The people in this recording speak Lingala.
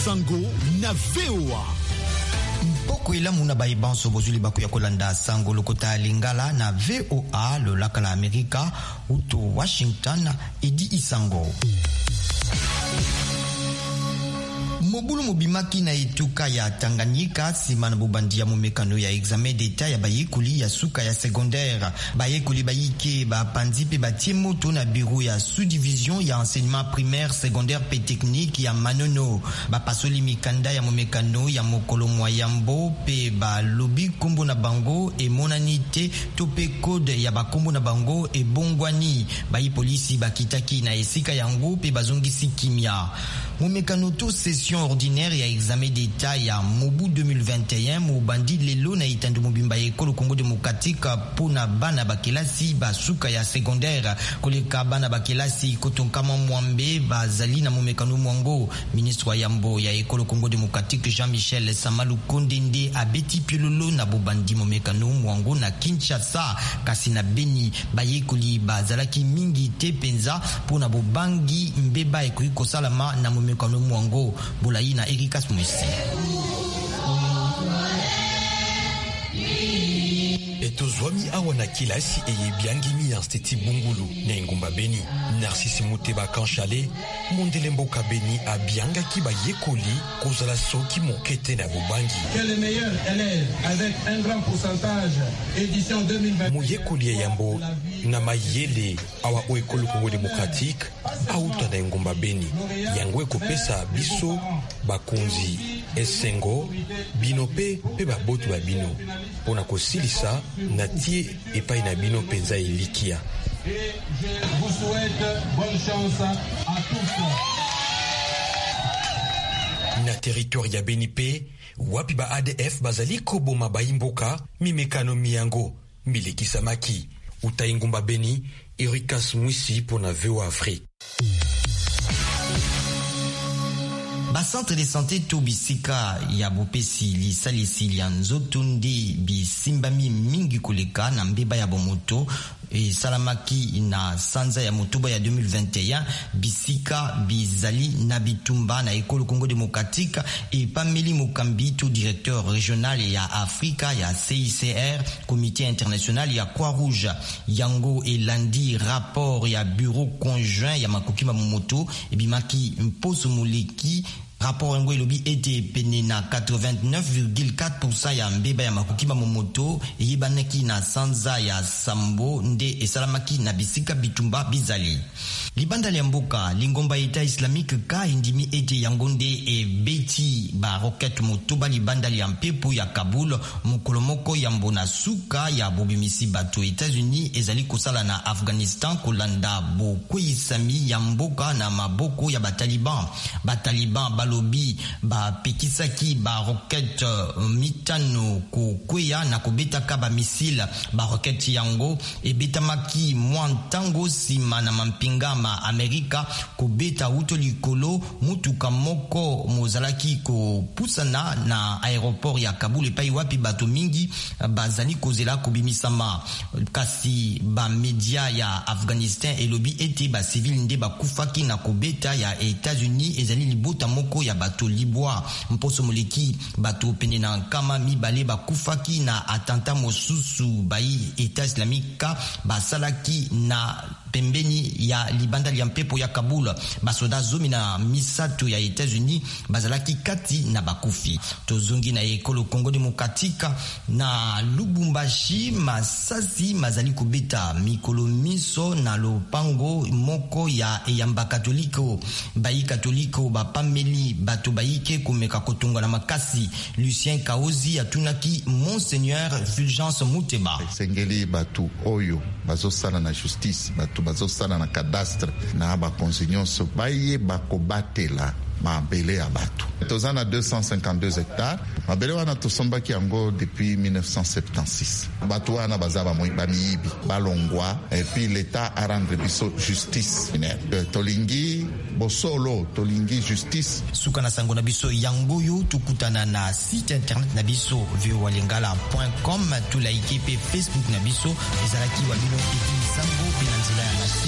Sango na VOA. Mpoko ila muna baibanso bozuli baku ya kolanda Sango lokota lingala na VOA lo laka la Amerika uto Washington edi isango. Mobulu mobimaki na etuka ya Tanganyika sima na bubandia mumekano ya examen d'etat ya bayekuli ya suka ya secondaire. Bayekuli bayike bapanzi pe batie moto na bureau ya sous-division ya enseignement primaire, secondaire pe technique ya Manono. Bapasoli mikanda ya mumekano ya mokolo mwayambo pe ba lobi kombo na bango e monanite tope code ya bakombo na bango e bongwani. Bayi polisi bakitaki na esika yango pe bazongisi kimia. Mumekano to session ordinaire ya examen d'etat ya mobu 2021 mubandi lelo na itandu mobimba ekolo Congo Démocratique pona bana bakelasi basuka ya secondaire koleka bana bakelasi kotonkama mwambe bazali na mumekano mwango. Ministre wa yambo ya ekolo Congo Démocratique Jean-Michel Samalu Kondende abeti piololo na bubandi mumekano mwango na Kinshasa kasi na Beni bayekoli bazalaki mingi te penza pona bobangi mbeba ekoiko salama na mumekano mwango. Bulayi na Erika Smith. Etozwami awana kilasi eye biangimi ya steti bungulu na ingumba Beni. Narcisse Muteba Kanchale mondele mboka Beni abianga kiba yekoli kozala soki mokete na bubangi. Que le meilleur élève avec un grand pourcentage édition 2020. Moyekoli ya yambo na mayele awa o ekolo Congo Démocratique auta na ingumba Beni. Yango ekopesa biso bakonzi esengo bino pe babotu ba bino pona kosilisa na tie epai na bino penza elikia. Et je vous souhaite bonne chance à tous. Na territoire ya Beni pe wapi ba ADF bazali koboma baimboka mimekano miyango miliki samaki utaingumba Beni. Erika Smith pona VOA Afrique. Ba centre de santé to bisika ya bopesi lisalisi ya nzotundi bisimbami mingi koleka na mbeba ya bomoto e salamaki na sanza ya motoba ya 2021 bisika bizali na bitumba na ekolo Congo Démocratique et Pameli Mokambito directeur régional ya Afrika ya CICR comité international ya Croix-Rouge yango elandi rapport ya bureau conjoint ya makokima momoto e bimaki mposo moleki. Rapport ngo elobi ete pene na 89,4% ya mbeba ya makokima momoto yibanaki na sanza ya Sambo nde esalamaki na bisika bitumba bizali. Libanda ya mboka lingomba État islamique ka indimi ete yangonde e beti ba roquette motoba libanda ya mpepo ya Kaboul mukolomoko ya mbona suka ya bobimisi bato États-Unis ezali kosala na Afghanistan kolanda bokweyisami ya mboka na maboko ya bataliban. Bataliban balobi ba pekisaki ba roquette mitano kokweya na kobetaka ba missile ba roquette yango e betamaki mwantango sima na mampingama Amerika kobeta uto likolo mutuka moko mozalaki ko pusana na aéroport ya Kaboul epai wapi bato mingi bazali kozela kobimisama kasi ba media ya Afghanistan elobi ete ba civil nde bakufaki na kobeta ya États-Unis ezali libota moko ya bato libwa mposo moleki bato pene na nkama mibale bakufaki na attentat mosusu bai État islamique basalaki na pembeni ya libanda ya mpepo ya Kaboul. Basoda zomi na misato ya États-Unis bazalaki kati na bakufi. Tozongi na ekolo Congo Démocratique na Lubumbashi masasi mazali kubeta mikolo miso na lopango moko ya eyamba katoliko. Bayi katoliko bapameli bato bayike komeka kotonga na makasi. Lucien Kaozi atunaki Monseigneur Fulgence Muteba. Sengeli batu oyo bazosala na justice batu bazosala na cadastre na bakonzi nyonso baye bakobatela mabele ya bato. Tozana 252 hectares. Mabele wana tosombaki yango depuis 1976. Bato wana bazaba bamiyibi balongwa et puis l'État a rendre biso justice. Tolingi bosolo tolingi justice. Suka na sango na biso yangoyo tukutana na site internet na biso voalingala.com tulaike pe Facebook na biso ezalaki wabino eti sango pinanzila ya nasi.